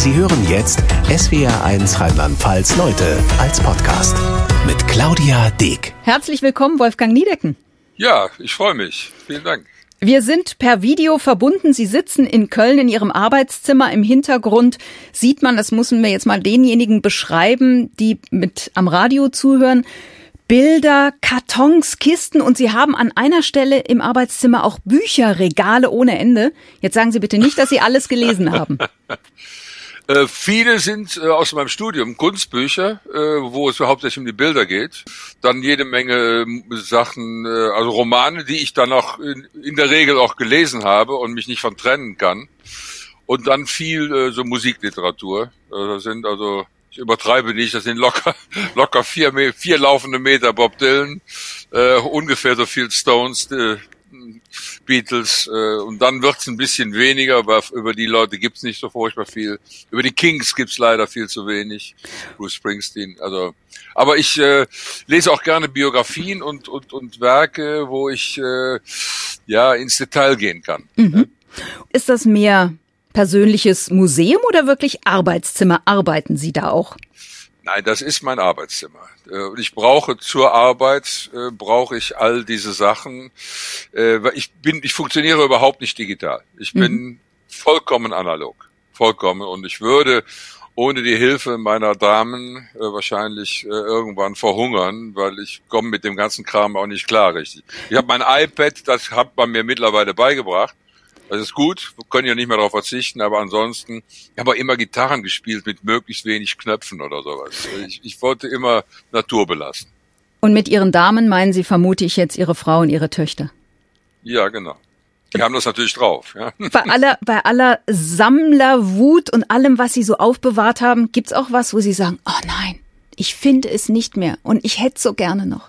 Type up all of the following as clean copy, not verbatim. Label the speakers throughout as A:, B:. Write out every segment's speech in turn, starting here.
A: Sie hören jetzt SWR1 Rheinland-Pfalz Leute als Podcast mit Claudia Deek.
B: Herzlich willkommen, Wolfgang Niedecken.
C: Ja, ich freue mich. Vielen Dank.
B: Wir sind per Video verbunden. Sie sitzen in Köln in Ihrem Arbeitszimmer. Im Hintergrund sieht man, das müssen wir jetzt mal denjenigen beschreiben, die mit am Radio zuhören, Bilder, Kartons, Kisten, und Sie haben an einer Stelle im Arbeitszimmer auch Bücherregale ohne Ende. Jetzt sagen Sie bitte nicht, dass Sie alles gelesen haben.
C: Viele sind aus meinem Studium Kunstbücher, wo es hauptsächlich um die Bilder geht. Dann jede Menge Sachen, also Romane, die ich dann auch in der Regel auch gelesen habe und mich nicht von trennen kann. Und dann viel so Musikliteratur. Das sind also, ich übertreibe nicht, das sind locker vier laufende Meter Bob Dylan, ungefähr so viel Stones, Beatles, und dann wird's ein bisschen weniger, aber über die Leute gibt's nicht so furchtbar viel. Über die Kings gibt's leider viel zu wenig. Bruce Springsteen, also. Aber ich lese auch gerne Biografien und Werke, wo ich ins Detail gehen kann.
B: Mhm. Ist das mehr persönliches Museum oder wirklich Arbeitszimmer? Arbeiten Sie da auch?
C: Nein, das ist mein Arbeitszimmer. Und ich brauche zur Arbeit, brauche ich all diese Sachen. Ich funktioniere überhaupt nicht digital. Ich bin vollkommen analog. Vollkommen. Und ich würde ohne die Hilfe meiner Damen wahrscheinlich irgendwann verhungern, weil ich komme mit dem ganzen Kram auch nicht klar, richtig. Ich habe mein iPad, das hat man mir mittlerweile beigebracht. Das ist gut, wir können ja nicht mehr darauf verzichten, aber ansonsten, ich habe auch immer Gitarren gespielt mit möglichst wenig Knöpfen oder sowas. Ich wollte immer Natur belassen.
B: Und mit Ihren Damen meinen Sie, vermute ich, jetzt Ihre Frau und Ihre Töchter?
C: Ja, genau. Die haben das natürlich drauf. Ja.
B: Bei aller Sammlerwut und allem, was Sie so aufbewahrt haben, gibt's auch was, wo Sie sagen, oh nein, ich finde es nicht mehr und ich hätte es so gerne noch?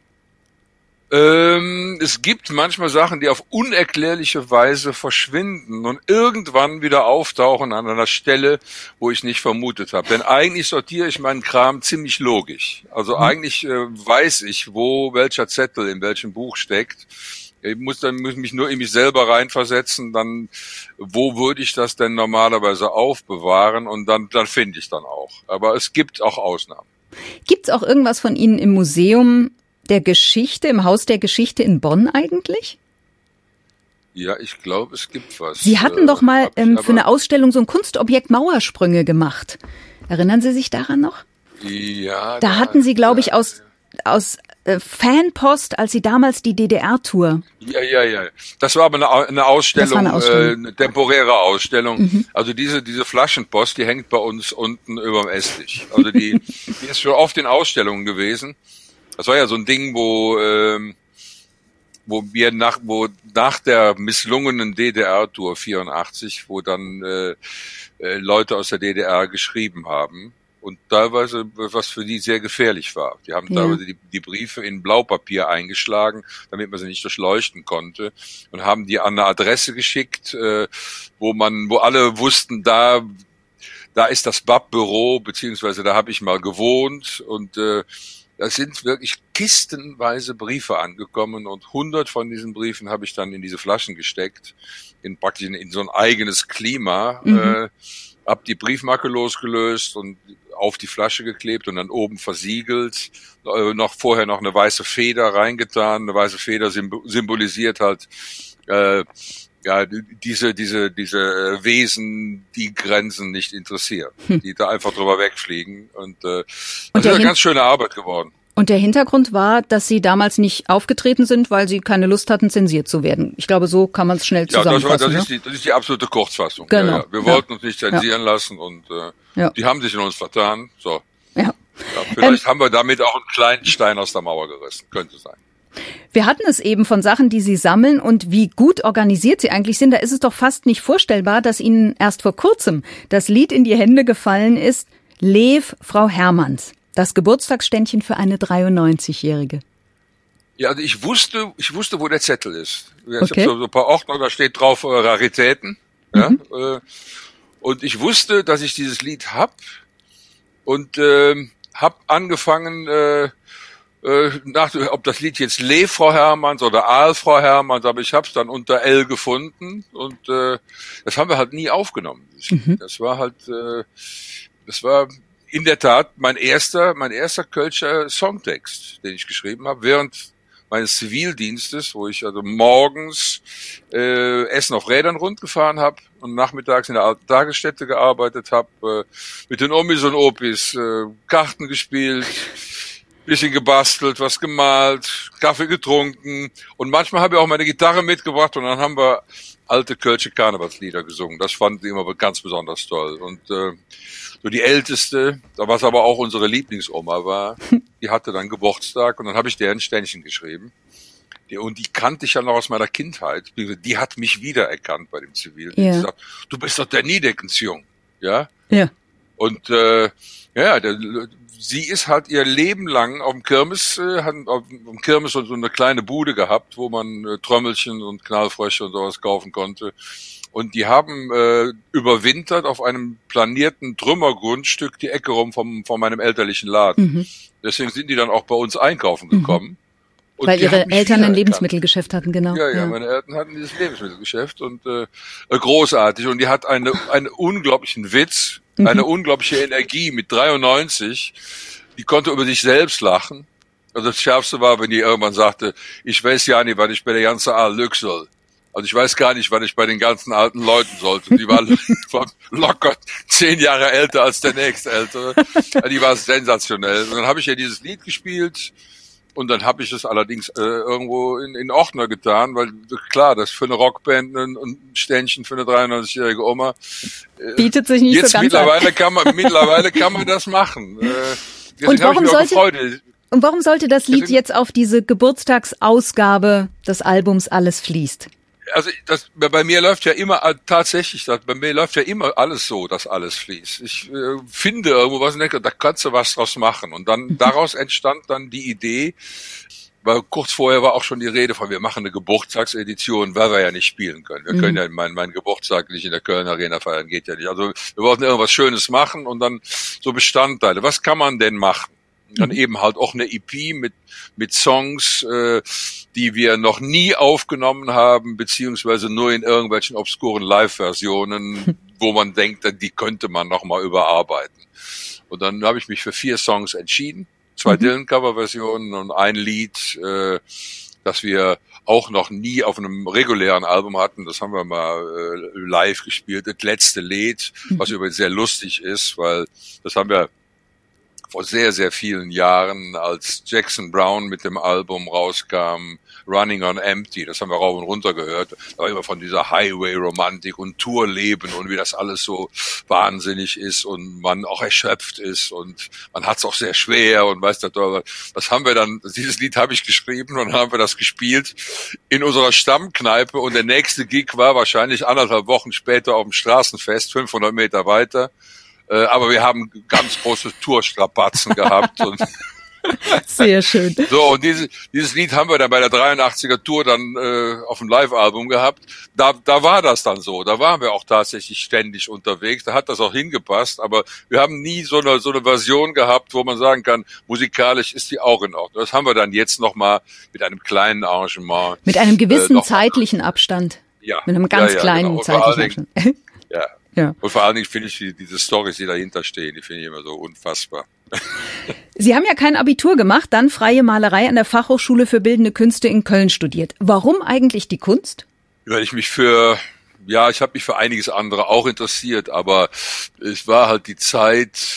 C: Es gibt manchmal Sachen, die auf unerklärliche Weise verschwinden und irgendwann wieder auftauchen an einer Stelle, wo ich nicht vermutet habe. Denn eigentlich sortiere ich meinen Kram ziemlich logisch. Also eigentlich weiß ich, wo welcher Zettel in welchem Buch steckt. Ich muss mich nur in mich selber reinversetzen, dann wo würde ich das denn normalerweise aufbewahren, und dann finde ich dann auch. Aber es gibt auch Ausnahmen.
B: Gibt's auch irgendwas von Ihnen im Museum der Geschichte, im Haus der Geschichte in Bonn eigentlich?
C: Ja, ich glaube, es gibt was.
B: Sie hatten doch mal für eine Ausstellung so ein Kunstobjekt Mauersprünge gemacht. Erinnern Sie sich daran noch?
C: Ja.
B: Da hatten Sie, glaube ich, aus Fanpost, als Sie damals die DDR-Tour.
C: Ja. Das war aber eine Ausstellung, eine temporäre Ausstellung. Also diese Flaschenpost, die hängt bei uns unten überm Esstisch. Also die ist schon oft in Ausstellungen gewesen. Das war ja so ein Ding, wo nach der misslungenen DDR-Tour 84, wo dann Leute aus der DDR geschrieben haben und teilweise was für die sehr gefährlich war. Die haben teilweise die Briefe in Blaupapier eingeschlagen, damit man sie nicht durchleuchten konnte, und haben die an eine Adresse geschickt, wo alle wussten, da ist das BAP-Büro, beziehungsweise da habe ich mal gewohnt, und da sind wirklich kistenweise Briefe angekommen, und 100 von diesen Briefen habe ich dann in diese Flaschen gesteckt, praktisch in so ein eigenes Klima, hab die Briefmarke losgelöst und auf die Flasche geklebt und dann oben versiegelt, vorher noch eine weiße Feder reingetan. Eine weiße Feder symbolisiert halt diese Wesen, die Grenzen nicht interessieren, die da einfach drüber wegfliegen, und das ist eine ganz schöne Arbeit geworden.
B: Und der Hintergrund war, dass Sie damals nicht aufgetreten sind, weil Sie keine Lust hatten, zensiert zu werden. Ich glaube, so kann man es schnell zusammenfassen.
C: Ja, das ist die absolute Kurzfassung.
B: Genau.
C: Ja. Wir wollten uns nicht zensieren lassen, und die haben sich in uns vertan. So.
B: Ja.
C: Vielleicht haben wir damit auch einen kleinen Stein aus der Mauer gerissen. Könnte sein.
B: Wir hatten es eben von Sachen, die Sie sammeln und wie gut organisiert Sie eigentlich sind. Da ist es doch fast nicht vorstellbar, dass Ihnen erst vor kurzem das Lied in die Hände gefallen ist, Lev, Frau Hermanns. Das Geburtstagsständchen für eine 93-Jährige.
C: Ja, also ich wusste, wo der Zettel ist. Ich habe so ein paar Ordner, da steht drauf Raritäten. Ja, und ich wusste, dass ich dieses Lied hab, und hab angefangen, ob das Lied jetzt Le Frau Hermanns oder Aal Frau Hermanns, aber ich habe es dann unter L gefunden und das haben wir halt nie aufgenommen. Das war halt, das war in der Tat mein erster Kölscher Songtext, den ich geschrieben habe, während meines Zivildienstes, wo ich also morgens Essen auf Rädern rundgefahren habe und nachmittags in der alten Tagesstätte gearbeitet habe, mit den Omis und Opis Karten gespielt, bisschen gebastelt, was gemalt, Kaffee getrunken und manchmal habe ich auch meine Gitarre mitgebracht und dann haben wir alte Kölsche Karnevalslieder gesungen. Das fand ich immer ganz besonders toll. Und so die Älteste, was aber auch unsere Lieblingsoma war, die hatte dann Geburtstag und dann habe ich der ein Ständchen geschrieben. Und die kannte ich ja noch aus meiner Kindheit. Die hat mich wiedererkannt bei dem Zivildienst.
B: Ja.
C: Die sagt, du bist doch der Niedeckensjung. Ja?
B: Ja.
C: Und sie ist halt ihr Leben lang auf dem Kirmes, hat auf dem Kirmes so eine kleine Bude gehabt, wo man Trommelchen und Knallfrösche und sowas kaufen konnte. Und die haben überwintert auf einem planierten Trümmergrundstück die Ecke rum von meinem elterlichen Laden. Deswegen sind die dann auch bei uns einkaufen gekommen. Und
B: weil ihre Eltern ein Lebensmittelgeschäft hatten, genau.
C: Ja, meine Eltern hatten dieses Lebensmittelgeschäft und großartig. Und die hat einen unglaublichen Witz, eine unglaubliche Energie mit 93. Die konnte über sich selbst lachen. Also das Schärfste war, wenn die irgendwann sagte, ich weiß ja nicht, was ich bei der ganzen Aal Lück soll. Also ich weiß gar nicht, was ich bei den ganzen alten Leuten sollte. Die war locker 10 Jahre älter als der nächstältere. Die war sensationell. Und dann habe ich ihr dieses Lied gespielt. Und dann habe ich es allerdings irgendwo in Ordner getan, weil klar, das für eine Rockband ein Ständchen für eine 93-jährige Oma
B: bietet sich nicht
C: jetzt
B: so ganz
C: mittlerweile kann man das machen.
B: Und warum sollte das Lied jetzt auf diese Geburtstagsausgabe des Albums Alles fließt?
C: Also bei mir läuft ja immer alles so, dass alles fließt. Ich finde irgendwo was und denke, da kannst du was draus machen. Und dann daraus entstand dann die Idee, weil kurz vorher war auch schon die Rede von, wir machen eine Geburtstagsedition, weil wir ja nicht spielen können. Wir können ja meinen Geburtstag nicht in der Köln Arena feiern, geht ja nicht. Also wir wollten irgendwas Schönes machen und dann so Bestandteile. Was kann man denn machen? Dann eben halt auch eine EP mit Songs, die wir noch nie aufgenommen haben, beziehungsweise nur in irgendwelchen obskuren Live-Versionen, wo man denkt, die könnte man noch mal überarbeiten. Und dann habe ich mich für 4 Songs entschieden, 2 Dylan-Cover-Versionen und ein Lied, das wir auch noch nie auf einem regulären Album hatten. Das haben wir mal live gespielt, das letzte Lied, was übrigens sehr lustig ist, weil das haben wir vor sehr, sehr vielen Jahren, als Jackson Browne mit dem Album rauskam, Running on Empty, das haben wir rauf und runter gehört, da war immer von dieser Highway-Romantik und Tourleben und wie das alles so wahnsinnig ist und man auch erschöpft ist und man hat es auch sehr schwer und weiß das haben wir dann, dieses Lied habe ich geschrieben und dann haben wir das gespielt in unserer Stammkneipe und der nächste Gig war wahrscheinlich 1,5 Wochen später auf dem Straßenfest, 500 Meter weiter. Aber wir haben ganz große Tourstrapazen gehabt und
B: sehr schön.
C: So, und dieses Lied haben wir dann bei der 83er Tour dann auf dem Live-Album gehabt. Da war das dann so. Da waren wir auch tatsächlich ständig unterwegs. Da hat das auch hingepasst. Aber wir haben nie so eine Version gehabt, wo man sagen kann, musikalisch ist die auch in Ordnung. Das haben wir dann jetzt nochmal mit einem kleinen Arrangement.
B: Mit einem gewissen zeitlichen Abstand.
C: Ja.
B: Mit einem ganz kleinen
C: genau.
B: zeitlichen Abstand.
C: Ja.
B: Ja.
C: Und vor allen Dingen finde ich diese Storys, die dahinter stehen, die finde ich immer so unfassbar.
B: Sie haben ja kein Abitur gemacht, dann freie Malerei an der Fachhochschule für Bildende Künste in Köln studiert. Warum eigentlich die Kunst?
C: Weil ich mich ich habe mich für einiges andere auch interessiert, aber es war halt die Zeit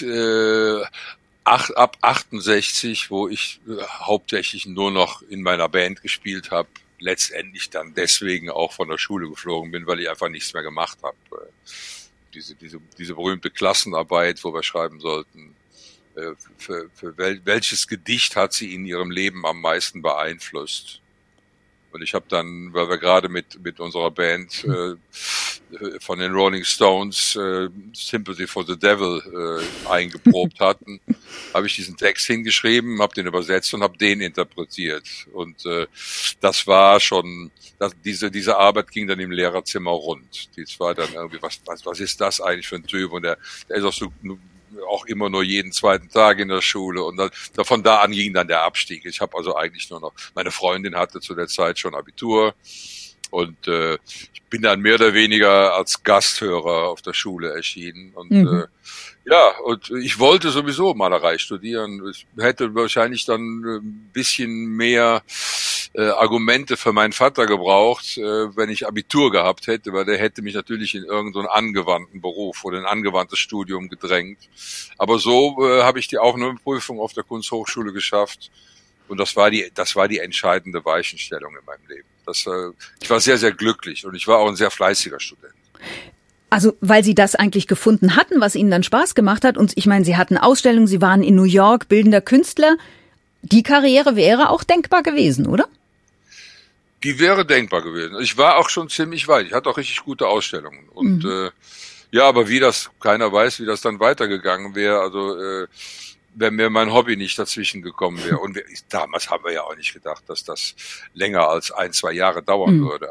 C: ab 68, wo ich hauptsächlich nur noch in meiner Band gespielt habe. Letztendlich dann deswegen auch von der Schule geflogen bin, weil ich einfach nichts mehr gemacht habe. Diese berühmte Klassenarbeit, wo wir schreiben sollten, für welches Gedicht hat sie in ihrem Leben am meisten beeinflusst? Und ich habe dann, weil wir gerade mit unserer Band von den Rolling Stones Sympathy for the Devil eingeprobt hatten, habe ich diesen Text hingeschrieben, habe den übersetzt und habe den interpretiert. Und das war schon, diese Arbeit ging dann im Lehrerzimmer rund. Das war dann irgendwie, was ist das eigentlich für ein Typ? Und der ist auch so auch immer nur jeden zweiten Tag in der Schule und dann, von da an ging dann der Abstieg. Ich habe also eigentlich nur noch, meine Freundin hatte zu der Zeit schon Abitur und ich bin dann mehr oder weniger als Gasthörer auf der Schule erschienen und und ich wollte sowieso Malerei studieren. Ich hätte wahrscheinlich dann ein bisschen mehr Argumente für meinen Vater gebraucht, wenn ich Abitur gehabt hätte, weil der hätte mich natürlich in irgendeinen angewandten Beruf oder ein angewandtes Studium gedrängt. Aber so habe ich die Aufnahmeprüfung auf der Kunsthochschule geschafft und das war die entscheidende Weichenstellung in meinem Leben. Ich war sehr, sehr glücklich und ich war auch ein sehr fleißiger Student.
B: Also, weil Sie das eigentlich gefunden hatten, was Ihnen dann Spaß gemacht hat. Und ich meine, Sie hatten Ausstellungen, Sie waren in New York, bildender Künstler. Die Karriere wäre auch denkbar gewesen, oder?
C: Die wäre denkbar gewesen. Ich war auch schon ziemlich weit. Ich hatte auch richtig gute Ausstellungen. Und aber keiner weiß, wie das dann weitergegangen wäre. Also wenn mir mein Hobby nicht dazwischen gekommen wäre. Und damals haben wir ja auch nicht gedacht, dass das länger als 1-2 Jahre dauern würde.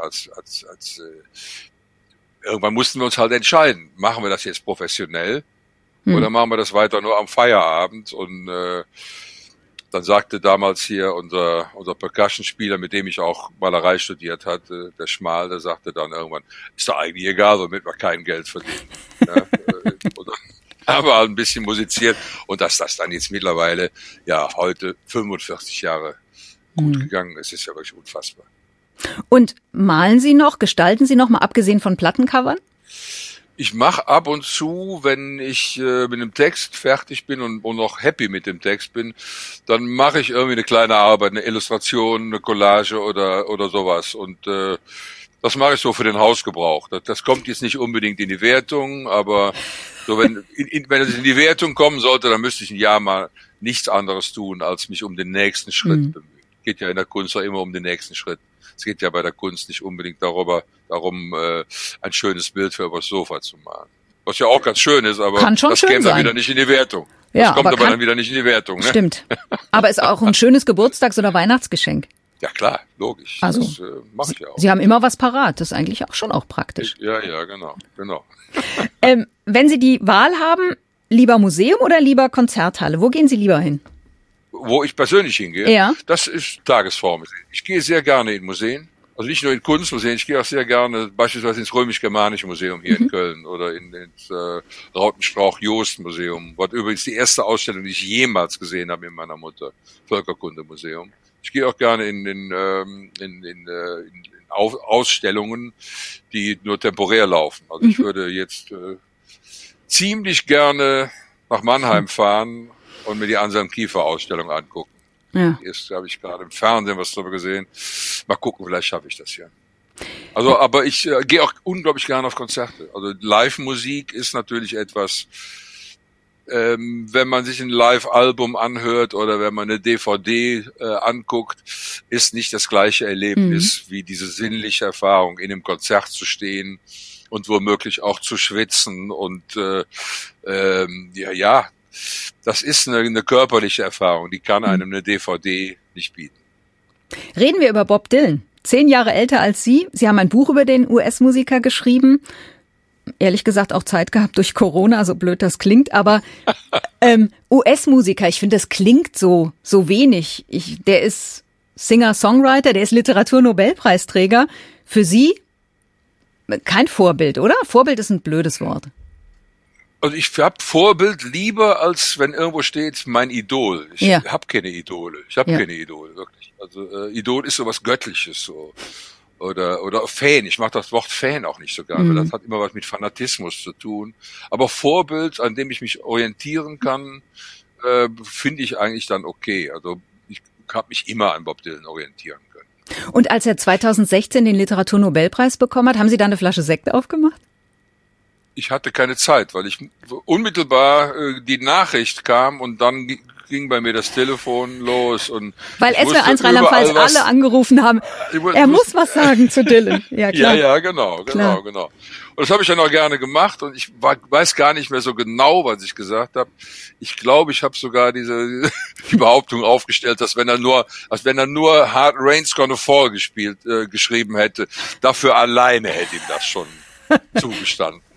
C: Irgendwann mussten wir uns halt entscheiden, machen wir das jetzt professionell oder machen wir das weiter nur am Feierabend? Und dann sagte damals hier unser Percussion-Spieler, mit dem ich auch Malerei studiert hatte, der Schmal, der sagte dann irgendwann, ist doch eigentlich egal, womit wir kein Geld verdienen. Ja, und dann haben wir halt ein bisschen musiziert und dass das dann jetzt mittlerweile, heute 45 Jahre gut gegangen ist, ist ja wirklich unfassbar.
B: Und malen Sie noch, gestalten Sie noch, mal abgesehen von Plattencovern?
C: Ich mache ab und zu, wenn ich mit dem Text fertig bin und noch happy mit dem Text bin, dann mache ich irgendwie eine kleine Arbeit, eine Illustration, eine Collage oder sowas. Und das mache ich so für den Hausgebrauch. Das kommt jetzt nicht unbedingt in die Wertung, aber so wenn es in die Wertung kommen sollte, dann müsste ich ein Jahr mal nichts anderes tun, als mich um den nächsten Schritt bemühen. Geht ja in der Kunst auch immer um den nächsten Schritt. Es geht ja bei der Kunst nicht unbedingt darum, ein schönes Bild für übers Sofa zu malen. Was ja auch ganz schön ist, aber das käme dann wieder nicht in die Wertung.
B: Ja,
C: das kommt aber dann wieder nicht in die Wertung. Ne?
B: Stimmt. Aber ist auch ein schönes Geburtstags- oder Weihnachtsgeschenk.
C: Ja klar, logisch.
B: Also,
C: das mache ich ja auch.
B: Sie haben immer was parat. Das ist eigentlich auch schon auch praktisch.
C: Ja, genau.
B: Wenn Sie die Wahl haben, lieber Museum oder lieber Konzerthalle, wo gehen Sie lieber hin?
C: Wo ich persönlich hingehe,
B: ja.
C: Das ist Tagesform. Ich gehe sehr gerne in Museen, also nicht nur in Kunstmuseen, ich gehe auch sehr gerne beispielsweise ins Römisch-Germanische Museum hier in Köln oder ins Rautenstrauch-Jost-Museum, was übrigens die erste Ausstellung, die ich jemals gesehen habe in meiner Mutter, Völkerkundemuseum. Ich gehe auch gerne in Ausstellungen, die nur temporär laufen. Also ich würde jetzt ziemlich gerne nach Mannheim fahren und mir die Anselm Kiefer-Ausstellung angucken.
B: Ja.
C: Erst habe ich gerade im Fernsehen was drüber gesehen. Mal gucken, vielleicht schaffe ich das hier. Also, aber ich gehe auch unglaublich gerne auf Konzerte. Also Live-Musik ist natürlich etwas, wenn man sich ein Live-Album anhört oder wenn man eine DVD anguckt, ist nicht das gleiche Erlebnis wie diese sinnliche Erfahrung, in einem Konzert zu stehen und womöglich auch zu schwitzen und das ist eine körperliche Erfahrung, die kann einem eine DVD nicht bieten.
B: Reden wir über Bob Dylan. 10 Jahre älter als Sie. Sie haben ein Buch über den US-Musiker geschrieben. Ehrlich gesagt auch Zeit gehabt durch Corona, so blöd das klingt. Aber US-Musiker, ich finde, das klingt so wenig. Der ist Singer-Songwriter, der ist Literaturnobelpreisträger. Für Sie kein Vorbild, oder? Vorbild ist ein blödes Wort.
C: Also ich habe Vorbild lieber, als wenn irgendwo steht, mein Idol. Ich habe keine Idole. Keine Idole, wirklich. Also Idol ist sowas Göttliches so. Oder Fan. Ich mag das Wort Fan auch nicht so gerne, weil das hat immer was mit Fanatismus zu tun. Aber Vorbild, an dem ich mich orientieren kann, finde ich eigentlich dann okay. Also ich habe mich immer an Bob Dylan orientieren können.
B: Und als er 2016 den Literaturnobelpreis bekommen hat, haben Sie da eine Flasche Sekt aufgemacht?
C: Ich hatte keine Zeit, weil ich unmittelbar die Nachricht kam und dann ging bei mir das Telefon los und
B: weil SWR1 Rheinland-Pfalz alle angerufen haben. Er muss was sagen zu Dylan. Ja, klar.
C: Ja, genau. Und das habe ich dann auch gerne gemacht und ich weiß gar nicht mehr so genau, was ich gesagt habe. Ich glaube, ich habe sogar die Behauptung aufgestellt, dass wenn er nur Hard Rain's Gonna Fall geschrieben hätte, dafür alleine hätte ihm das schon zugestanden.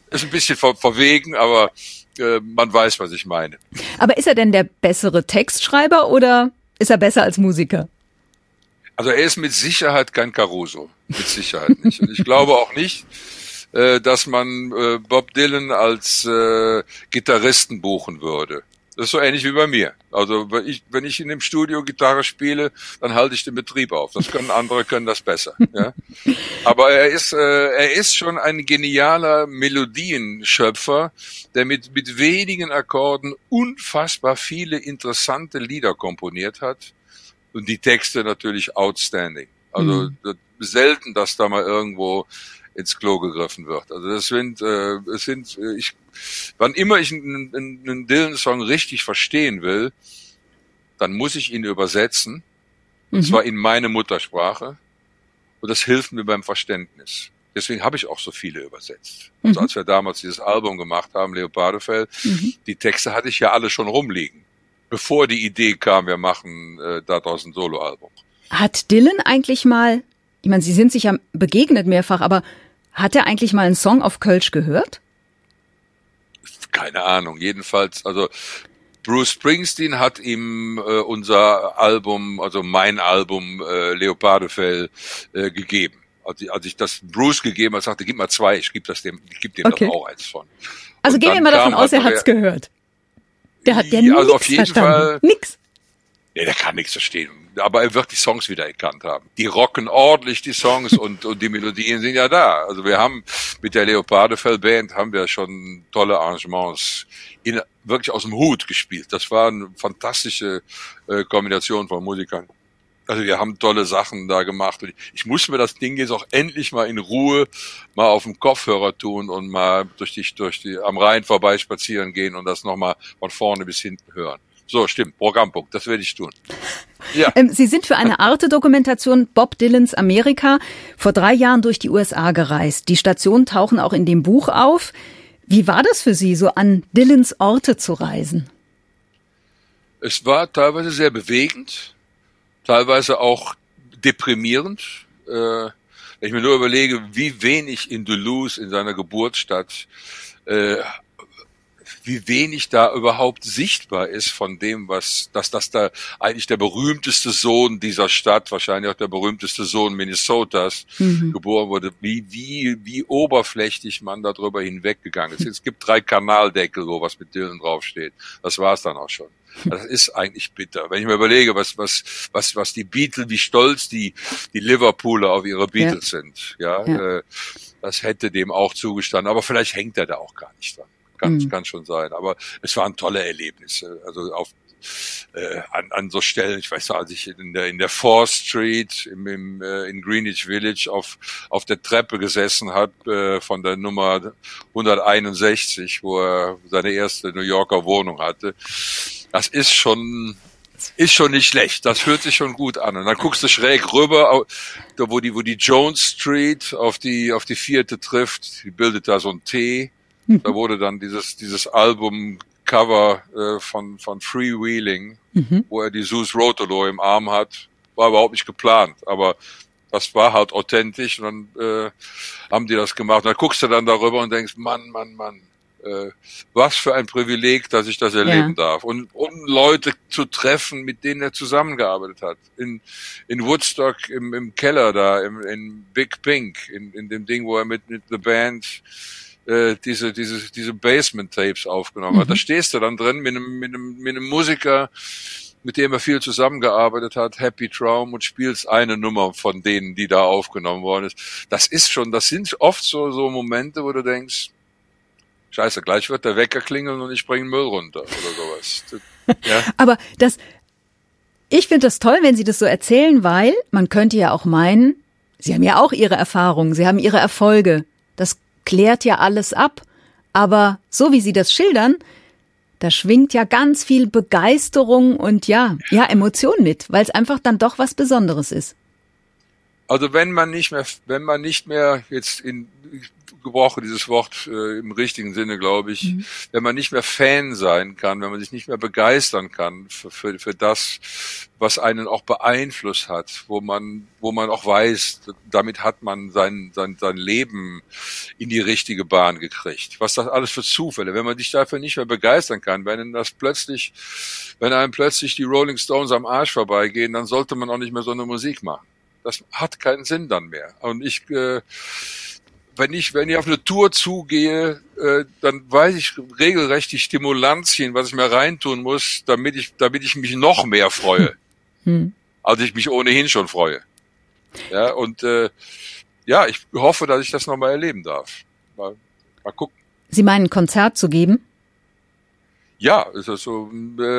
C: Ist ein bisschen verwegen, aber man weiß, was ich meine.
B: Aber ist er denn der bessere Textschreiber oder ist er besser als Musiker?
C: Also er ist mit Sicherheit kein Caruso. Mit Sicherheit nicht. Und ich glaube auch nicht, dass man Bob Dylan als Gitarristen buchen würde. Das ist so ähnlich wie bei mir. Also wenn ich in dem Studio Gitarre spiele, dann halte ich den Betrieb auf. Andere können das besser. Ja? Aber er ist schon ein genialer Melodienschöpfer, der mit wenigen Akkorden unfassbar viele interessante Lieder komponiert hat. Und die Texte natürlich outstanding. Also selten, dass da mal irgendwo ins Klo gegriffen wird. Also wann immer ich einen Dylan-Song richtig verstehen will, dann muss ich ihn übersetzen, und zwar in meine Muttersprache, und das hilft mir beim Verständnis. Deswegen habe ich auch so viele übersetzt. Also als wir damals dieses Album gemacht haben, Leopardefell, die Texte hatte ich ja alle schon rumliegen, bevor die Idee kam, wir machen daraus ein Soloalbum.
B: Hat Dylan eigentlich mal, ich meine, Sie sind sich ja begegnet mehrfach, aber hat er eigentlich mal einen Song auf Kölsch gehört?
C: Keine Ahnung. Jedenfalls, also Bruce Springsteen hat ihm unser Album, also mein Album Leopardefell gegeben. Als ich das Bruce gegeben habe, sagte, gib mal 2, ich gebe dem
B: okay.
C: doch auch eins von.
B: Also gehen wir mal davon aus, er hat's gehört. Der hat ja
C: also
B: nichts
C: auf jeden
B: verstanden.
C: Fall.
B: Nix.
C: Nee, der kann nichts verstehen. Aber er wird die Songs wieder erkannt haben. Die rocken ordentlich, die Songs, und die Melodien sind ja da. Also wir haben mit der Leopardefell Band haben wir schon tolle Arrangements wirklich aus dem Hut gespielt. Das war eine fantastische Kombination von Musikern. Also wir haben tolle Sachen da gemacht. Und ich muss mir das Ding jetzt auch endlich mal in Ruhe mal auf dem Kopfhörer tun und mal durch die am Rhein vorbei spazieren gehen und das nochmal von vorne bis hinten hören. So, stimmt, Programmpunkt, das werde ich tun. Ja.
B: Sie sind für eine Arte-Dokumentation Bob Dylans Amerika vor 3 Jahren durch die USA gereist. Die Stationen tauchen auch in dem Buch auf. Wie war das für Sie, so an Dylans Orte zu reisen?
C: Es war teilweise sehr bewegend, teilweise auch deprimierend. Wenn ich mir nur überlege, wie wenig in Duluth, in seiner Geburtsstadt, wie wenig da überhaupt sichtbar ist von dem, dass da eigentlich der berühmteste Sohn dieser Stadt, wahrscheinlich auch der berühmteste Sohn Minnesotas, geboren wurde, wie oberflächlich man darüber hinweggegangen ist. Es gibt 3 Kanaldeckel, wo was mit Dylan draufsteht. Das war's dann auch schon. Das ist eigentlich bitter. Wenn ich mir überlege, was die Beatles, wie stolz die Liverpooler auf ihre Beatles sind, das hätte dem auch zugestanden. Aber vielleicht hängt er da auch gar nicht dran. Kann schon sein, aber es waren tolle Erlebnisse. Also an so Stellen, ich weiß noch, als ich in der 4th Street in Greenwich Village auf der Treppe gesessen habe von der Nummer 161, wo er seine erste New Yorker Wohnung hatte. Das ist schon nicht schlecht. Das hört sich schon gut an. Und dann guckst du schräg rüber, da wo die Jones Street auf die 4. trifft, die bildet da so ein T. Da wurde dann dieses Album-Cover von Freewheeling, wo er die Zeus Rotolo im Arm hat, war überhaupt nicht geplant, aber das war halt authentisch, und dann haben die das gemacht. Und dann guckst du dann darüber und denkst, Mann, was für ein Privileg, dass ich das erleben darf. Und Leute zu treffen, mit denen er zusammengearbeitet hat. In Woodstock im Keller da, in Big Pink, in dem Ding, wo er mit The Band diese Basement-Tapes aufgenommen hat. Da stehst du dann drin mit einem Musiker, mit dem er viel zusammengearbeitet hat, Happy Traum, und spielst eine Nummer von denen, die da aufgenommen worden ist. Das sind oft so Momente, wo du denkst, Scheiße, gleich wird der Wecker klingeln und ich bringe Müll runter oder sowas. Ja.
B: Aber ich finde das toll, wenn Sie das so erzählen, weil man könnte ja auch meinen, Sie haben ja auch Ihre Erfahrungen, Sie haben Ihre Erfolge. Das klärt ja alles ab. Aber so wie Sie das schildern, da schwingt ja ganz viel Begeisterung und Emotion mit, weil es einfach dann doch was Besonderes ist.
C: Also wenn man nicht mehr jetzt gebrochen, dieses Wort im richtigen Sinne, glaube ich. Wenn man nicht mehr Fan sein kann, wenn man sich nicht mehr begeistern kann für das, was einen auch beeinflusst hat, wo man auch weiß, damit hat man sein Leben in die richtige Bahn gekriegt. Was das alles für Zufälle, wenn man sich dafür nicht mehr begeistern kann, wenn einem plötzlich die Rolling Stones am Arsch vorbeigehen, dann sollte man auch nicht mehr so eine Musik machen. Das hat keinen Sinn dann mehr. Und wenn ich auf eine Tour zugehe, dann weiß ich regelrecht die Stimulantien, was ich mir reintun muss, damit ich mich noch mehr freue, als ich mich ohnehin schon freue. Ja, und ich hoffe, dass ich das nochmal erleben darf. Mal gucken.
B: Sie meinen, ein Konzert zu geben?
C: Ja, ist das so.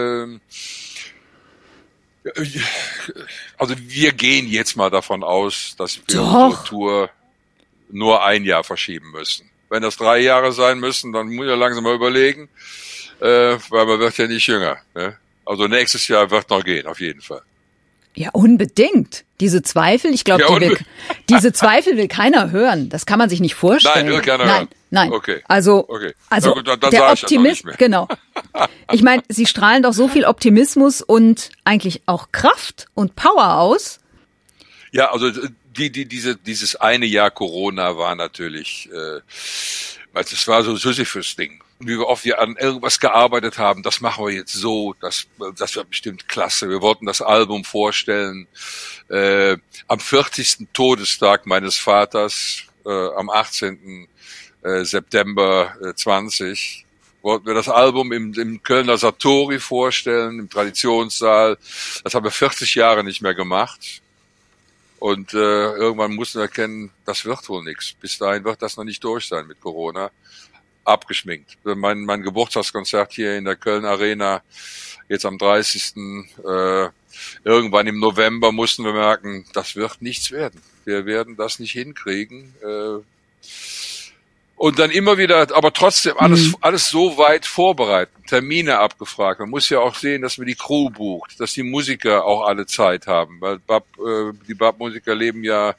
C: Also wir gehen jetzt mal davon aus, dass wir unsere Tour nur ein Jahr verschieben müssen. Wenn das 3 Jahre sein müssen, dann muss ich ja langsam mal überlegen, weil man wird ja nicht jünger. Ne? Also nächstes Jahr wird noch gehen, auf jeden Fall.
B: Ja, unbedingt. Diese Zweifel, ich glaube, diese Zweifel will keiner hören. Das kann man sich nicht vorstellen.
C: Nein, will keiner hören.
B: Nein.
C: Okay.
B: Also
C: gut, dann
B: der Optimist, genau. Ich meine, Sie strahlen doch so viel Optimismus und eigentlich auch Kraft und Power aus.
C: Ja, also dieses eine Jahr Corona war natürlich, das war so ein Sisyphus-Ding. Und wie oft wir an irgendwas gearbeitet haben, das machen wir jetzt so, das wird bestimmt klasse. Wir wollten das Album vorstellen am 40. Todestag meines Vaters, am 18. September 20. Wollten wir das Album im Kölner Satori vorstellen, im Traditionssaal. Das haben wir 40 Jahre nicht mehr gemacht. Und irgendwann mussten wir erkennen, das wird wohl nichts. Bis dahin wird das noch nicht durch sein mit Corona. Abgeschminkt. Mein Geburtstagskonzert hier in der Köln Arena, jetzt am 30. Irgendwann im November mussten wir merken, das wird nichts werden. Wir werden das nicht hinkriegen. Und dann immer wieder, aber trotzdem alles so weit vorbereiten, Termine abgefragt. Man muss ja auch sehen, dass man die Crew bucht, dass die Musiker auch alle Zeit haben, weil die Bab-Musiker leben ja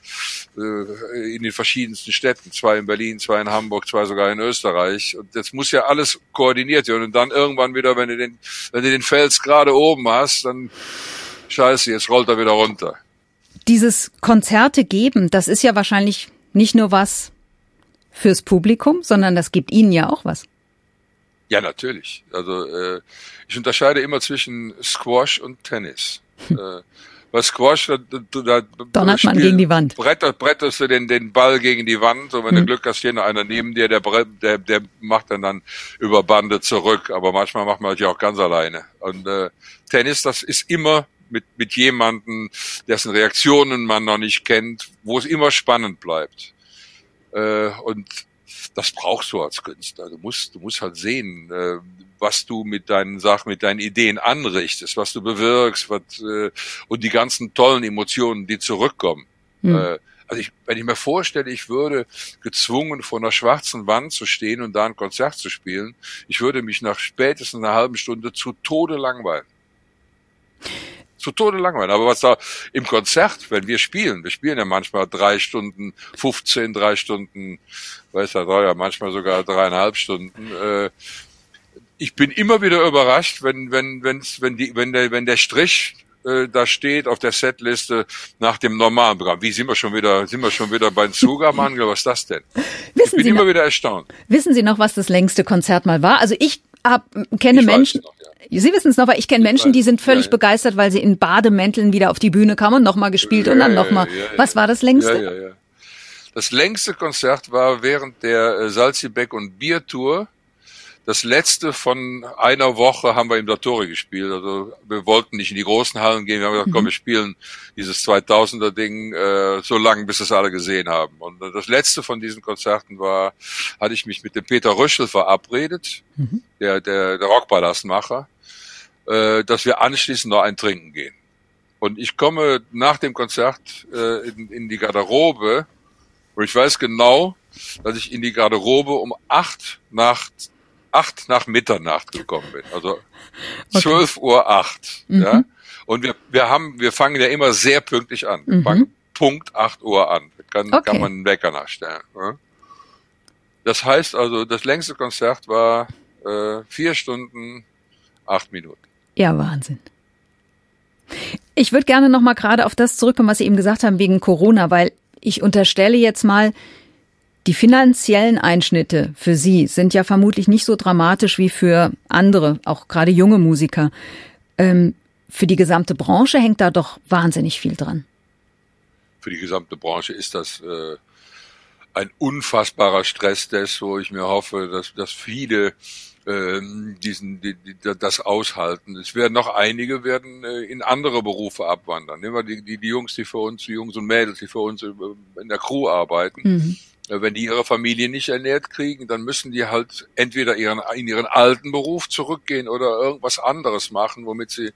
C: in den verschiedensten Städten, 2 in Berlin, 2 in Hamburg, 2 sogar in Österreich. Und das muss ja alles koordiniert werden. Und dann irgendwann wieder, wenn du den Fels gerade oben hast, dann scheiße, jetzt rollt er wieder runter.
B: Dieses Konzerte geben, das ist ja wahrscheinlich nicht nur was fürs Publikum, sondern das gibt Ihnen ja auch was.
C: Ja, natürlich. Also ich unterscheide immer zwischen Squash und Tennis. Bei Squash, da
B: donnert man gegen die Wand.
C: Bretterst du den Ball gegen die Wand und wenn du Glück hast, steht noch einer neben dir, der macht dann über Bande zurück. Aber manchmal macht man das ja auch ganz alleine. Und Tennis, das ist immer mit jemandem, dessen Reaktionen man noch nicht kennt, wo es immer spannend bleibt. Und das brauchst du als Künstler. Du musst halt sehen, was du mit deinen Sachen, mit deinen Ideen anrichtest, was du bewirkst, und die ganzen tollen Emotionen, die zurückkommen. Also wenn ich mir vorstelle, ich würde gezwungen vor einer schwarzen Wand zu stehen und da ein Konzert zu spielen, ich würde mich nach spätestens einer halben Stunde zu Tode langweilen. Zu Tode langweilen. Aber was da im Konzert, wenn wir spielen ja manchmal 3 Stunden 15, 3 Stunden, weiß ja, manchmal sogar 3,5 Stunden. Ich bin immer wieder überrascht, wenn der Strich da steht auf der Setliste nach dem normalen Programm. Wie sind wir schon wieder beim Zugamann? Was ist das denn? Ich bin immer wieder erstaunt.
B: Wissen Sie noch, was das längste Konzert mal war? Also ich kenne Menschen. Sie wissen es noch, weil ich kenne Menschen, die sind völlig begeistert, weil sie in Bademänteln wieder auf die Bühne kamen und nochmal gespielt und dann nochmal. Was war das längste?
C: Ja. Das längste Konzert war während der Salzburg und Bier Tour. Das letzte von einer Woche haben wir im Satori gespielt. Also wir wollten nicht in die großen Hallen gehen. Wir haben gesagt, komm, wir spielen dieses 2000er Ding so lange, bis es alle gesehen haben. Und das letzte von diesen Konzerten hatte ich mich mit dem Peter Röschel verabredet, der Rockpalastmacher, dass wir anschließend noch ein Trinken gehen. Und ich komme nach dem Konzert in die Garderobe und ich weiß genau, dass ich in die Garderobe um 8 nach Mitternacht gekommen bin. Also 12:08 Uhr. Ja? Und wir fangen ja immer sehr pünktlich an. Wir fangen Punkt 8 Uhr an. Kann man einen Wecker nachstellen. Ja? Das heißt also, das längste Konzert war 4 Stunden, 8 Minuten.
B: Ja, Wahnsinn. Ich würde gerne noch mal gerade auf das zurückkommen, was Sie eben gesagt haben wegen Corona, weil ich unterstelle jetzt mal, die finanziellen Einschnitte für Sie sind ja vermutlich nicht so dramatisch wie für andere, auch gerade junge Musiker. Für die gesamte Branche hängt da doch wahnsinnig viel dran.
C: Für die gesamte Branche ist das ein unfassbarer Stresstest, wo ich mir hoffe, dass viele das aushalten. Es werden noch einige in andere Berufe abwandern. Nehmen wir die Jungs, die Jungs und Mädels, die für uns in der Crew arbeiten. Mhm. Wenn die ihre Familie nicht ernährt kriegen, dann müssen die halt entweder in ihren alten Beruf zurückgehen oder irgendwas anderes machen, womit sie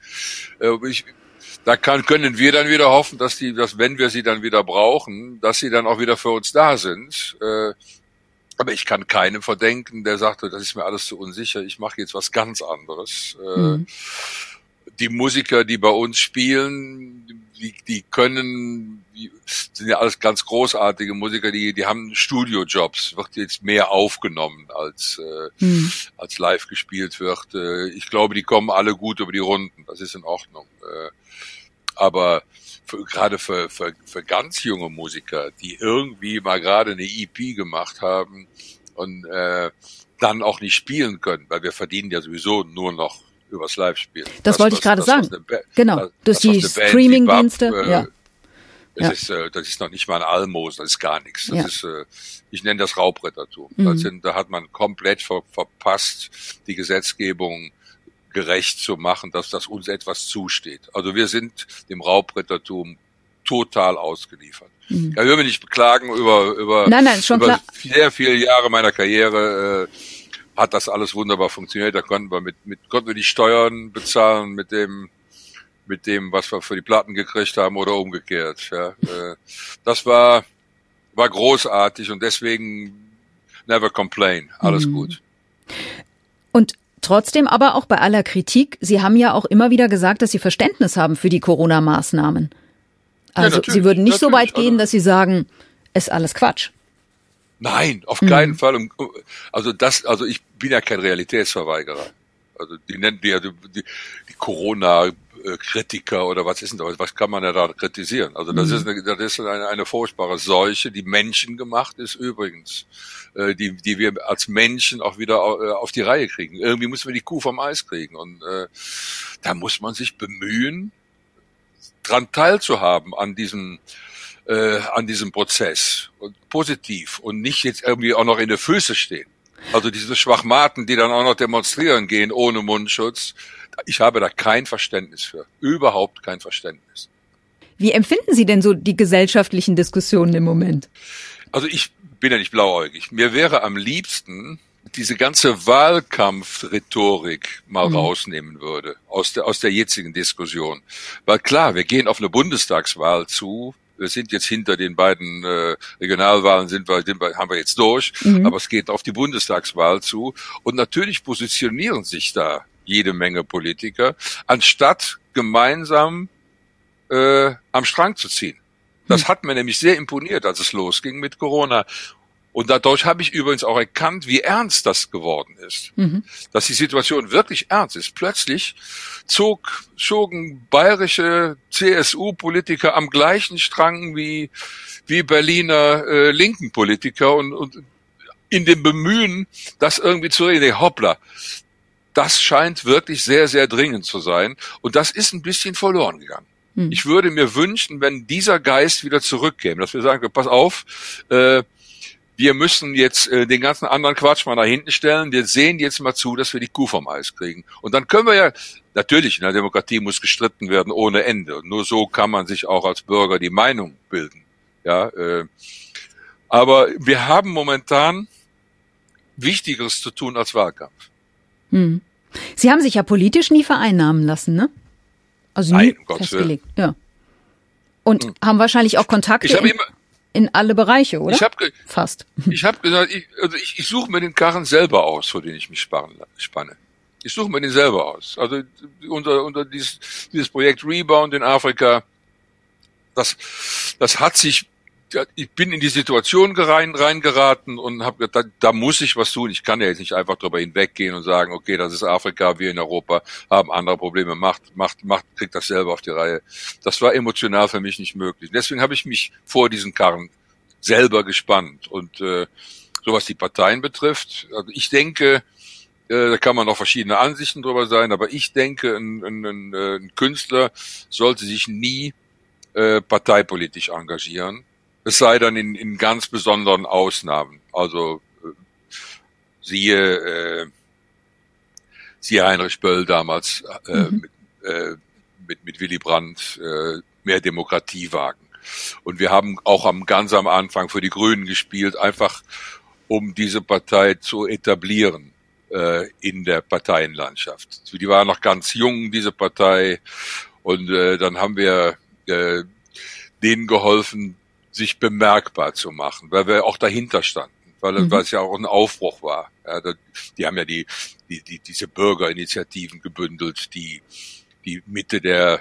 C: können wir dann wieder hoffen, dass wenn wir sie dann wieder brauchen, dass sie dann auch wieder für uns da sind. Aber ich kann keinem verdenken, der sagt, das ist mir alles zu unsicher, ich mache jetzt was ganz anderes. Die Musiker, die bei uns spielen, die sind ja alles ganz großartige Musiker, die haben Studiojobs, wird jetzt mehr aufgenommen als live gespielt wird. Ich glaube, die kommen alle gut über die Runden, das ist in Ordnung. Aber gerade für ganz junge Musiker, die irgendwie mal gerade eine EP gemacht haben und dann auch nicht spielen können, weil wir verdienen ja sowieso nur noch übers Live-Spielen.
B: Das wollte ich gerade sagen. Genau, durch die Streaming-Dienste.
C: Das ist noch nicht mal ein Almosen, das ist gar nichts. Das ist, ich nenne das Raubrittertum. Da hat man komplett verpasst, die Gesetzgebung gerecht zu machen, dass das uns etwas zusteht. Also wir sind dem Raubrittertum total ausgeliefert. Ja, ich will mich nicht beklagen über sehr viele Jahre meiner Karriere hat das alles wunderbar funktioniert. Da konnten wir die Steuern bezahlen mit dem, was wir für die Platten gekriegt haben oder umgekehrt. Ja, das war großartig und deswegen never complain. Alles gut.
B: Und trotzdem aber auch bei aller Kritik, Sie haben ja auch immer wieder gesagt, dass Sie Verständnis haben für die Corona-Maßnahmen. Also Sie würden nicht so weit gehen, dass Sie sagen, ist alles Quatsch.
C: Nein, auf keinen Fall. Also ich bin ja kein Realitätsverweigerer. Also die nennen die Corona-Kritiker oder was ist denn das? Was kann man da kritisieren? Also das ist eine furchtbare Seuche, die menschengemacht ist übrigens, die wir als Menschen auch wieder auf die Reihe kriegen. Irgendwie müssen wir die Kuh vom Eis kriegen und da muss man sich bemühen, dran teilzuhaben an diesem Prozess und positiv und nicht jetzt irgendwie auch noch in den Füßen stehen. Also diese Schwachmaten, die dann auch noch demonstrieren gehen ohne Mundschutz, ich habe da kein Verständnis für. Überhaupt kein Verständnis.
B: Wie empfinden Sie denn so die gesellschaftlichen Diskussionen im Moment?
C: Also ich bin ja nicht blauäugig. Mir wäre am liebsten diese ganze Wahlkampfrhetorik mal rausnehmen würde aus der jetzigen Diskussion. Weil klar, wir gehen auf eine Bundestagswahl zu. Wir sind jetzt hinter den beiden Regionalwahlen haben wir jetzt durch, aber es geht auf die Bundestagswahl zu und natürlich positionieren sich da jede Menge Politiker, anstatt gemeinsam am Strang zu ziehen. Das hat mir nämlich sehr imponiert, als es losging mit Corona. Und dadurch habe ich übrigens auch erkannt, wie ernst das geworden ist. Dass die Situation wirklich ernst ist. Plötzlich zogen bayerische CSU-Politiker am gleichen Strang wie Berliner linken Politiker und in dem Bemühen, das irgendwie zu reden. Hoppla, das scheint wirklich sehr, sehr dringend zu sein. Und das ist ein bisschen verloren gegangen. Ich würde mir wünschen, wenn dieser Geist wieder zurückkäme, dass wir sagen, pass auf, wir müssen jetzt den ganzen anderen Quatsch mal nach hinten stellen. Wir sehen jetzt mal zu, dass wir die Kuh vom Eis kriegen. Und dann können wir ja, natürlich, in der Demokratie muss gestritten werden ohne Ende. Und nur so kann man sich auch als Bürger die Meinung bilden. Ja, aber wir haben momentan Wichtigeres zu tun als Wahlkampf.
B: Sie haben sich ja politisch nie vereinnahmen lassen, ne? Also nie festgelegt. Ja. Und haben wahrscheinlich auch Kontakte in alle Bereiche, oder? Fast.
C: Ich habe gesagt, ich suche mir den Karren selber aus, vor den ich mich spanne. Ich suche mir den selber aus. Also unter dieses Projekt Rebound in Afrika, das hat sich ich bin in die Situation reingeraten und habe gedacht, da muss ich was tun. Ich kann ja jetzt nicht einfach drüber hinweggehen und sagen, okay, das ist Afrika, wir in Europa haben andere Probleme, kriegt das selber auf die Reihe. Das war emotional für mich nicht möglich. Deswegen habe ich mich vor diesen Karren selber gespannt. Und so was die Parteien betrifft, also ich denke, da kann man noch verschiedene Ansichten drüber sein, aber ich denke, ein Künstler sollte sich nie parteipolitisch engagieren. Es sei dann in ganz besonderen Ausnahmen. Also siehe Heinrich Böll damals mit Willy Brandt mehr Demokratie wagen. Und wir haben auch ganz am Anfang für die Grünen gespielt, einfach um diese Partei zu etablieren in der Parteienlandschaft. Die war noch ganz jung, diese Partei, und dann haben wir denen geholfen, sich bemerkbar zu machen, weil wir auch dahinter standen, weil es ja auch ein Aufbruch war. Ja, die haben ja diese Bürgerinitiativen gebündelt, die Mitte der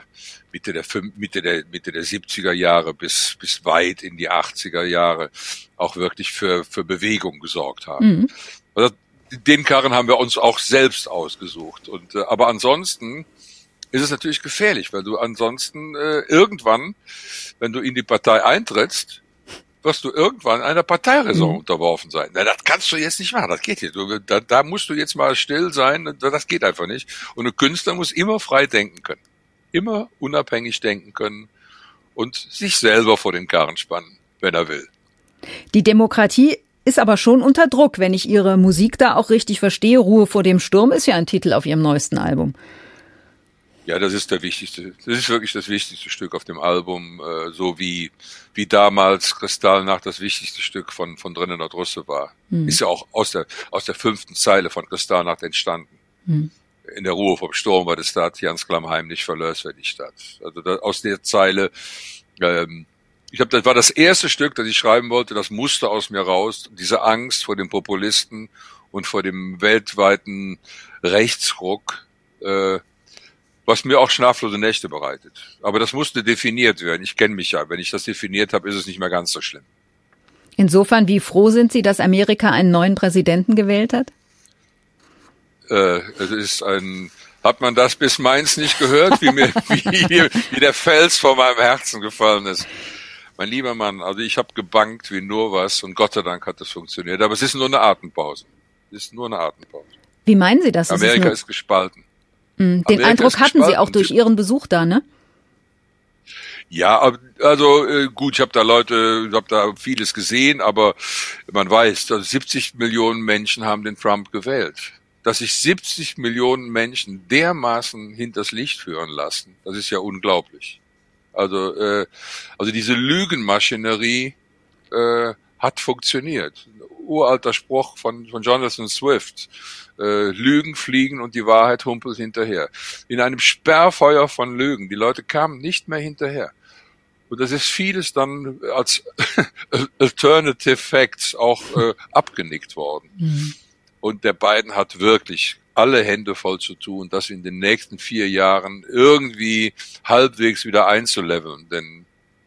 C: 70er Jahre bis weit in die 80er Jahre auch wirklich für Bewegung gesorgt haben. Also, den Karren haben wir uns auch selbst ausgesucht. Und aber ansonsten ist es natürlich gefährlich, weil du ansonsten irgendwann, wenn du in die Partei eintrittst, wirst du irgendwann einer Parteiräson unterworfen sein. Na, das kannst du jetzt nicht machen, das geht nicht. Da musst du jetzt mal still sein, das geht einfach nicht. Und ein Künstler muss immer frei denken können, immer unabhängig denken können und sich selber vor den Karren spannen, wenn er will.
B: Die Demokratie ist aber schon unter Druck, wenn ich Ihre Musik da auch richtig verstehe. Ruhe vor dem Sturm ist ja ein Titel auf Ihrem neuesten Album.
C: Ja, das ist wirklich das wichtigste Stück auf dem Album, so wie damals Kristallnacht das wichtigste Stück von Drinnen und Russe war. Ist ja auch aus der 5. Zeile von Kristallnacht entstanden. In der Ruhe vom Sturm war die Stadt, Jans Klammheim nicht verlöst war die Stadt. Also aus der Zeile, das war das erste Stück, das ich schreiben wollte, das musste aus mir raus, diese Angst vor den Populisten und vor dem weltweiten Rechtsruck, was mir auch schlaflose Nächte bereitet. Aber das musste definiert werden. Ich kenne mich ja. Wenn ich das definiert habe, ist es nicht mehr ganz so schlimm.
B: Insofern, wie froh sind Sie, dass Amerika einen neuen Präsidenten gewählt hat?
C: Hat man das bis Mainz nicht gehört, wie der Fels vor meinem Herzen gefallen ist? Mein lieber Mann, also ich habe gebankt wie nur was und Gott sei Dank hat das funktioniert. Aber es ist nur eine Atempause.
B: Wie meinen Sie das?
C: Amerika ist gespalten.
B: Den Eindruck hatten Sie auch durch Ihren Besuch da, ne?
C: Ja, also gut, ich habe da vieles gesehen, aber man weiß, dass 70 Millionen Menschen haben den Trump gewählt. Dass sich 70 Millionen Menschen dermaßen hinters Licht führen lassen, das ist ja unglaublich. Also diese Lügenmaschinerie hat funktioniert. Ein uralter Spruch von Jonathan Swift. Lügen fliegen und die Wahrheit humpelt hinterher. In einem Sperrfeuer von Lügen. Die Leute kamen nicht mehr hinterher. Und das ist vieles dann als Alternative Facts auch abgenickt worden. Und der Biden hat wirklich alle Hände voll zu tun, das in den nächsten 4 Jahren irgendwie halbwegs wieder einzuleveln. Denn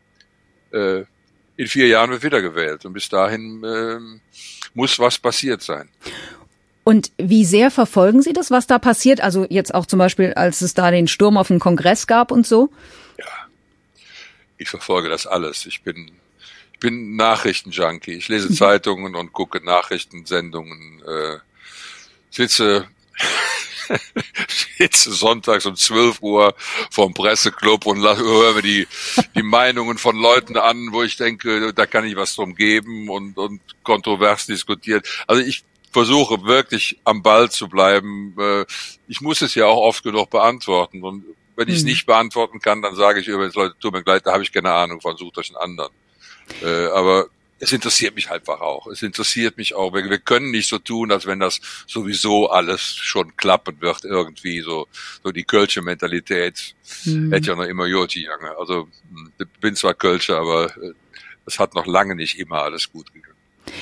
C: in 4 Jahren wird wieder gewählt. Und bis dahin muss was passiert sein.
B: Und wie sehr verfolgen Sie das, was da passiert? Also jetzt auch zum Beispiel, als es da den Sturm auf den Kongress gab und so?
C: Ja, ich verfolge das alles. Ich bin Nachrichtenjunkie. Ich lese Zeitungen und gucke Nachrichtensendungen. Sitze sonntags um 12 Uhr vorm Presseclub und höre mir die Meinungen von Leuten an, wo ich denke, da kann ich was drum geben und kontrovers diskutiert. Also ich versuche wirklich am Ball zu bleiben. Ich muss es ja auch oft genug beantworten. Und wenn ich es nicht beantworten kann, dann sage ich übrigens, Leute, tut mir leid, da habe ich keine Ahnung von, sucht euch einen anderen. Aber es interessiert mich einfach auch. Es interessiert mich auch. Wir können nicht so tun, als wenn das sowieso alles schon klappen wird irgendwie. So die Kölsche Mentalität hätte ja noch immer Joti Jange. Also ich bin zwar Kölscher, aber es hat noch lange nicht immer alles gut gegangen.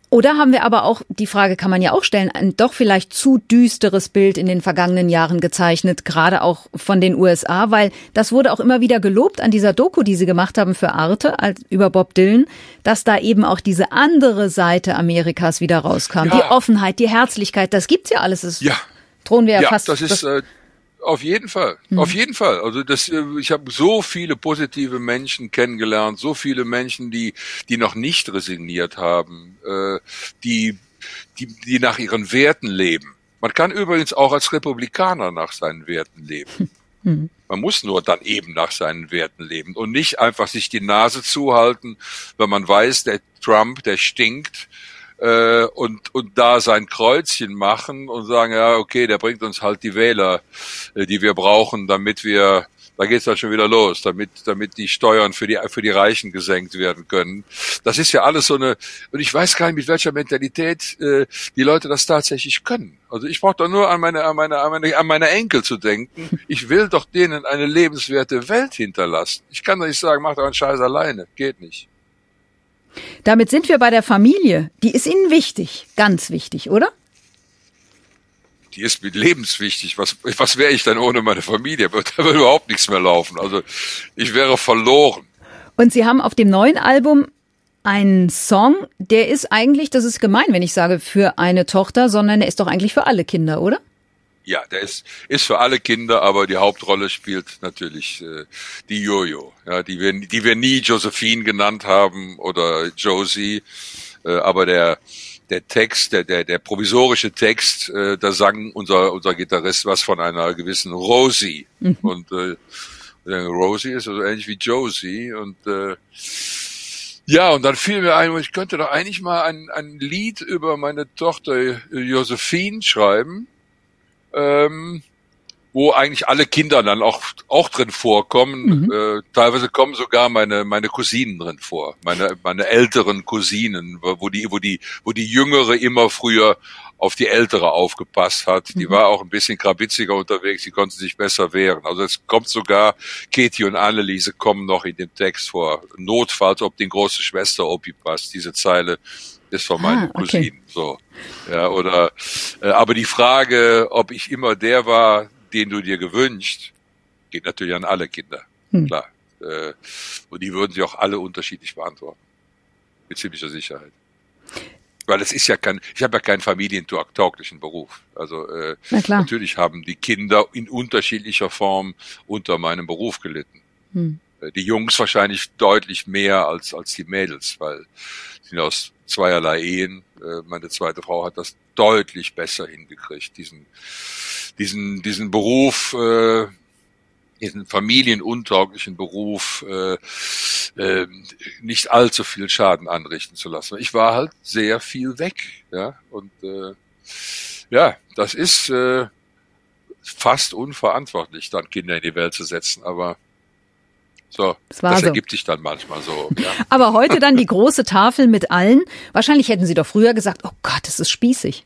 B: Oder haben wir aber auch, die Frage kann man ja auch stellen, ein doch vielleicht zu düsteres Bild in den vergangenen Jahren gezeichnet, gerade auch von den USA, weil das wurde auch immer wieder gelobt an dieser Doku, die Sie gemacht haben für Arte über Bob Dylan, dass da eben auch diese andere Seite Amerikas wieder rauskam. Ja. Die Offenheit, die Herzlichkeit, das gibt's ja alles. Das drohen wir ja fast.
C: Das ist auf jeden Fall, auf jeden Fall. Also ich habe so viele positive Menschen kennengelernt, so viele Menschen, die noch nicht resigniert haben, die nach ihren Werten leben. Man kann übrigens auch als Republikaner nach seinen Werten leben. Man muss nur dann eben nach seinen Werten leben und nicht einfach sich die Nase zuhalten, wenn man weiß, der Trump, der stinkt. Und da sein Kreuzchen machen und sagen, ja, okay, der bringt uns halt die Wähler, die wir brauchen, damit wir, da geht's dann schon wieder los, damit die Steuern für die Reichen gesenkt werden können. Das ist ja alles so eine, und ich weiß gar nicht, mit welcher Mentalität die Leute das tatsächlich können. Also ich brauche doch nur an meine Enkel zu denken. Ich will doch denen eine lebenswerte Welt hinterlassen. Ich kann doch nicht sagen, mach doch einen Scheiß alleine. Geht nicht.
B: Damit sind wir bei der Familie. Die ist Ihnen wichtig, ganz wichtig, oder?
C: Die ist mir lebenswichtig. Was wäre ich denn ohne meine Familie? Da würde überhaupt nichts mehr laufen. Also ich wäre verloren.
B: Und Sie haben auf dem neuen Album einen Song, der ist eigentlich, das ist gemein, wenn ich sage für eine Tochter, sondern der ist doch eigentlich für alle Kinder, oder?
C: Ja, der ist für alle Kinder, aber die Hauptrolle spielt natürlich die Jojo, ja, die wir nie Josephine genannt haben oder Josie, aber der Text, der provisorische Text, da sang unser Gitarrist was von einer gewissen Rosie und Rosie ist also ähnlich wie Josie und ja, und dann fiel mir ein, ich könnte doch eigentlich mal ein Lied über meine Tochter Josephine schreiben. Wo eigentlich alle Kinder dann auch drin vorkommen. Teilweise kommen sogar meine Cousinen drin vor, meine älteren Cousinen, wo die Jüngere immer früher auf die Ältere aufgepasst hat. Die war auch ein bisschen krabitziger unterwegs, die konnte sich besser wehren. Also es kommt sogar, Katie und Anneliese kommen noch in dem Text vor. Notfalls, ob die große Schwester Opi passt, diese Zeile ist von meinen Cousinen, so. Ja, oder, aber die Frage, ob ich immer der war, den du dir gewünscht, geht natürlich an alle Kinder. Klar. Und die würden sie auch alle unterschiedlich beantworten. Mit ziemlicher Sicherheit. Weil es ist ja ich habe ja keinen familientauglichen Beruf. Also, natürlich haben die Kinder in unterschiedlicher Form unter meinem Beruf gelitten. Die Jungs wahrscheinlich deutlich mehr als die Mädels, weil sie sind aus zweierlei Ehen. Meine zweite Frau hat das deutlich besser hingekriegt, diesen Beruf, diesen familienuntauglichen Beruf, nicht allzu viel Schaden anrichten zu lassen. Ich war halt sehr viel weg, ja, und das ist fast unverantwortlich, dann Kinder in die Welt zu setzen, aber so, das ergibt sich dann manchmal so. Ja.
B: Aber heute dann die große Tafel mit allen. Wahrscheinlich hätten Sie doch früher gesagt, oh Gott, das ist spießig.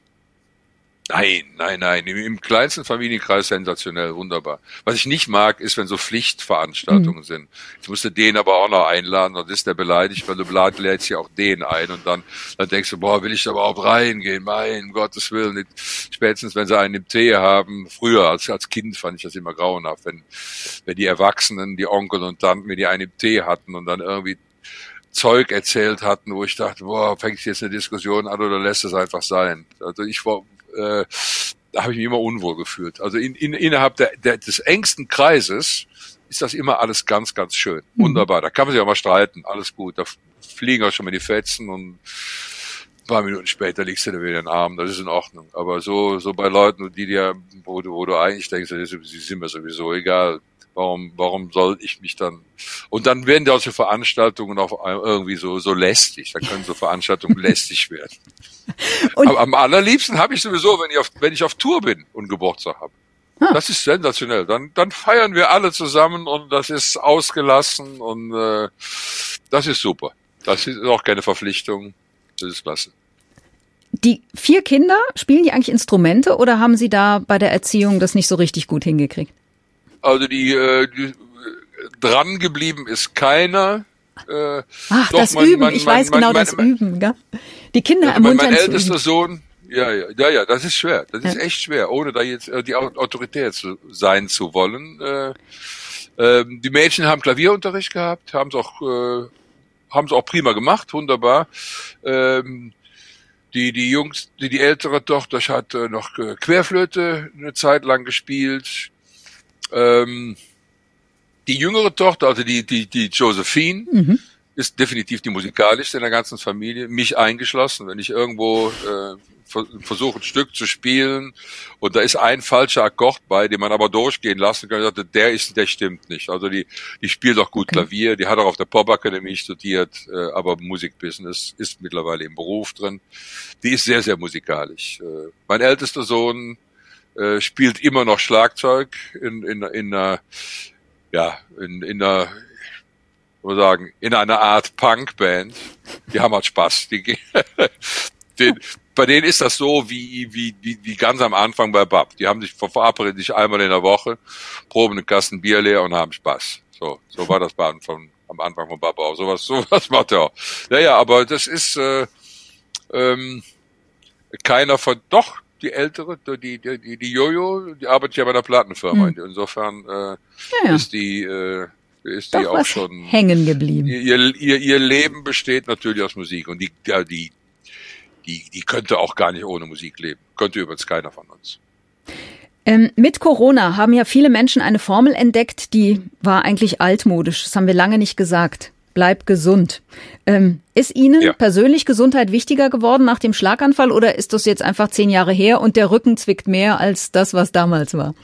C: Nein. Im kleinsten Familienkreis sensationell, wunderbar. Was ich nicht mag, ist, wenn so Pflichtveranstaltungen sind. Ich musste den aber auch noch einladen, dann ist der beleidigt, weil du lädst ja auch den ein und dann denkst du, boah, will ich da überhaupt reingehen? Mein Gottes Willen. Nicht. Spätestens, wenn sie einen im Tee haben, früher als Kind fand ich das immer grauenhaft, wenn die Erwachsenen, die Onkel und Tanten, wenn die einen im Tee hatten und dann irgendwie Zeug erzählt hatten, wo ich dachte, boah, fängt jetzt eine Diskussion an oder lässt es einfach sein? Also da habe ich mich immer unwohl gefühlt. Also innerhalb des engsten Kreises ist das immer alles ganz, ganz schön. Wunderbar. Da kann man sich auch mal streiten. Alles gut. Da fliegen auch schon mal die Fetzen und ein paar Minuten später liegst du da wieder in den Armen. Das ist in Ordnung. Aber so bei Leuten, wo du eigentlich denkst, sie sind mir sowieso egal. Warum soll ich mich dann, und dann werden solche Veranstaltungen auch irgendwie so lästig, dann können so Veranstaltungen lästig werden. Aber am allerliebsten habe ich sowieso, wenn ich auf Tour bin und Geburtstag habe. Das ist sensationell. Dann feiern wir alle zusammen und das ist ausgelassen und das ist super. Das ist auch keine Verpflichtung. Das ist klasse.
B: Die 4 Kinder, spielen die eigentlich Instrumente oder haben Sie da bei der Erziehung das nicht so richtig gut hingekriegt?
C: Also die dran geblieben ist keiner.
B: Das Üben, ich weiß genau, das Üben, gell? Die Kinder ermuntern
C: mein
B: zu
C: ältester
B: üben.
C: Sohn, ja, das ist schwer. Das ist echt schwer, ohne da jetzt die Autorität sein zu wollen. Die Mädchen haben Klavierunterricht gehabt, haben es auch prima gemacht, wunderbar. Die Jungs, die ältere Tochter hat noch Querflöte eine Zeit lang gespielt. Die jüngere Tochter, also die Josephine, ist definitiv die musikalischste in der ganzen Familie, mich eingeschlossen. Wenn ich irgendwo versuche, ein Stück zu spielen und da ist ein falscher Akkord bei, den man aber durchgehen lassen kann, der stimmt nicht. Also die spielt auch gut Klavier, die hat auch auf der Popakademie studiert, aber Musikbusiness ist mittlerweile im Beruf drin. Die ist sehr, sehr musikalisch. Mein ältester Sohn spielt immer noch Schlagzeug in einer Art Punkband. Die haben halt Spaß. Bei denen ist das so wie ganz am Anfang bei Bab. Die haben sich verabreden sich einmal in der Woche, proben einen Kasten Bier leer und haben Spaß. So war das am Anfang von Bab auch. Sowas macht er auch. Ja, aber das ist keiner von die ältere, die Jojo, die arbeitet ja bei der Plattenfirma. Insofern ist die
B: doch
C: auch schon
B: hängen geblieben.
C: Ihr Leben besteht natürlich aus Musik und die könnte auch gar nicht ohne Musik leben. Könnte übrigens keiner von uns.
B: Mit Corona haben ja viele Menschen eine Formel entdeckt, die war eigentlich altmodisch. Das haben wir lange nicht gesagt. Bleib gesund. Ist Ihnen persönlich Gesundheit wichtiger geworden nach dem Schlaganfall oder ist das jetzt einfach 10 Jahre her und der Rücken zwickt mehr als das, was damals war?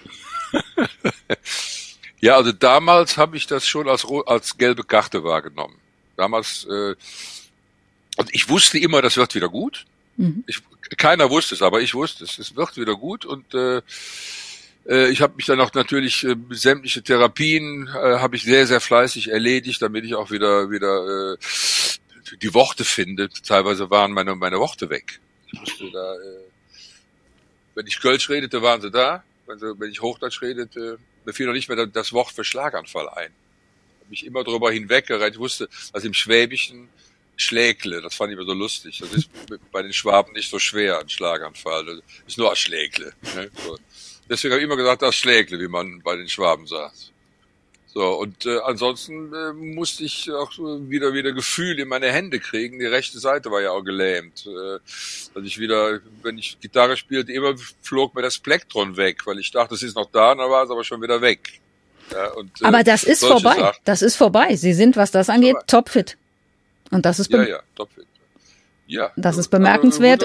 C: Ja, also damals habe ich das schon als gelbe Karte wahrgenommen. Damals, und ich wusste immer, das wird wieder gut. Keiner wusste es, aber ich wusste es. Es wird wieder gut und ich habe mich dann auch natürlich sämtliche Therapien habe ich sehr, sehr fleißig erledigt, damit ich auch wieder die Worte finde. Teilweise waren meine Worte weg. Ich musste da, wenn ich Kölsch redete, waren sie da. Wenn ich Hochdeutsch redete, mir fiel noch nicht mehr das Wort für Schlaganfall ein. Ich habe mich immer drüber hinweggereiht. Ich wusste, dass im Schwäbischen Schlägle, das fand ich immer so lustig. Das ist bei den Schwaben nicht so schwer, ein Schlaganfall. Das ist nur ein Schlägle. Ne? So. Deswegen habe ich immer gesagt, das Schlägle, wie man bei den Schwaben sagt. So, und ansonsten musste ich auch wieder Gefühl in meine Hände kriegen. Die rechte Seite war ja auch gelähmt. Dass ich wieder, wenn ich Gitarre spielte, immer flog mir das Plektron weg, weil ich dachte, es ist noch da, und dann war es aber schon wieder weg. Ja, und,
B: aber das ist vorbei.
C: Sachen.
B: Das ist vorbei. Sie sind, was das angeht, topfit. Und das ist
C: topfit. Ja.
B: Das ist bemerkenswert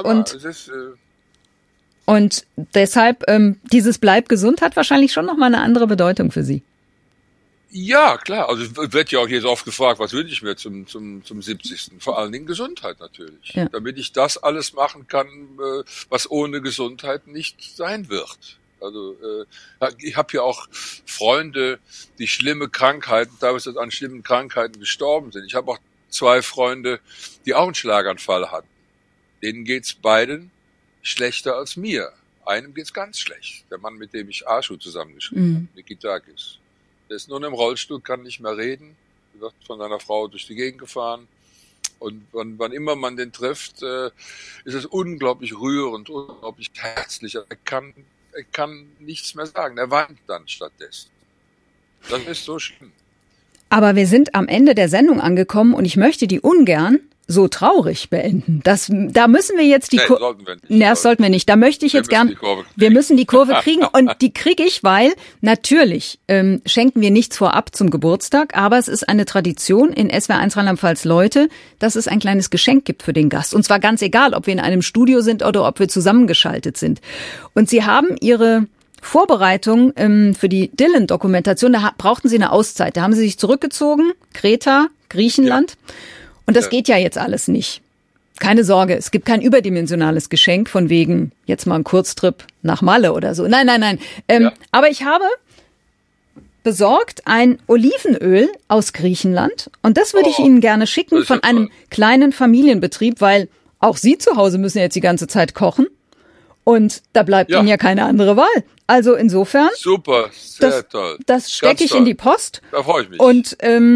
B: und deshalb dieses Bleib gesund hat wahrscheinlich schon noch mal eine andere Bedeutung für Sie.
C: Ja, klar. Also wird ja auch jetzt oft gefragt, was wünsche ich mir zum 70. Vor allen Dingen Gesundheit natürlich. Ja. Damit ich das alles machen kann, was ohne Gesundheit nicht sein wird. Also ich habe ja auch Freunde, die schlimme Krankheiten, teilweise an schlimmen Krankheiten gestorben sind. Ich habe auch 2 Freunde, die auch einen Schlaganfall hatten. Denen geht's beiden schlechter als mir. Einem geht's ganz schlecht. Der Mann, mit dem ich Arschu zusammengeschrieben habe, Mikitakis. Der ist nun im Rollstuhl, kann nicht mehr reden, wird von seiner Frau durch die Gegend gefahren. Und wann immer man den trifft, ist es unglaublich rührend, unglaublich herzlich. Er kann nichts mehr sagen. Er weint dann stattdessen. Das ist so schlimm.
B: Aber wir sind am Ende der Sendung angekommen und ich möchte die ungern so traurig beenden. Da müssen wir jetzt das sollten wir nicht. Da möchte ich jetzt gern, wir müssen die Kurve kriegen und die kriege ich, weil natürlich schenken wir nichts vorab zum Geburtstag, aber es ist eine Tradition in SWR1 Rheinland-Pfalz Leute, dass es ein kleines Geschenk gibt für den Gast. Und zwar ganz egal, ob wir in einem Studio sind oder ob wir zusammengeschaltet sind. Und Sie haben Ihre Vorbereitung für die Dylan-Dokumentation, da brauchten Sie eine Auszeit. Da haben Sie sich zurückgezogen, Kreta, Griechenland. Ja. Und das geht ja jetzt alles nicht. Keine Sorge, es gibt kein überdimensionales Geschenk von wegen jetzt mal ein Kurztrip nach Malle oder so. Nein. Aber ich habe besorgt ein Olivenöl aus Griechenland und das würde ich Ihnen gerne schicken von einem kleinen Familienbetrieb, weil auch Sie zu Hause müssen jetzt die ganze Zeit kochen und da bleibt Ihnen ja keine andere Wahl. Also insofern.
C: Super, sehr toll.
B: Das stecke ich in die Post.
C: Da freue ich mich.
B: Und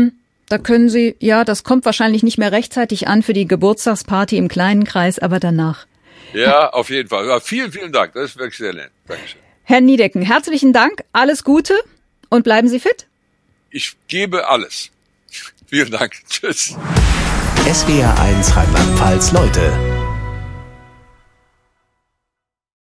B: Da können Sie, ja, das kommt wahrscheinlich nicht mehr rechtzeitig an für die Geburtstagsparty im kleinen Kreis, aber danach.
C: Ja, auf jeden Fall. Ja, vielen, vielen Dank. Das ist wirklich sehr nett. Dankeschön.
B: Herr Niedecken, herzlichen Dank, alles Gute und bleiben Sie fit.
C: Ich gebe alles. Vielen Dank. Tschüss.
A: SWR1 Rheinland-Pfalz Leute.